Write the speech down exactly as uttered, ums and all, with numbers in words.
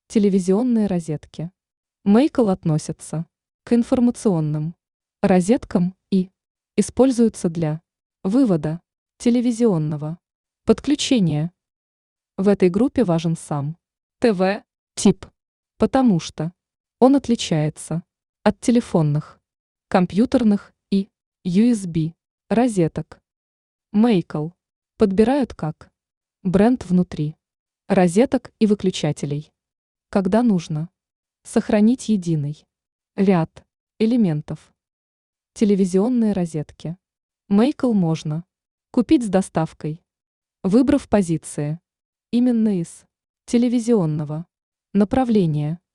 Телевизионные розетки. Мейкл относятся к информационным розеткам и используются для вывода телевизионного подключения. В этой группе важен сам ТВ-тип, потому что он отличается от телефонных, компьютерных и ю эс би розеток. Мейкл подбирают как бренд внутри розеток и выключателей, когда нужно сохранить единый ряд элементов. Телевизионные розетки. Мейкл можно купить с доставкой, выбрав позиции именно из телевизионного направления.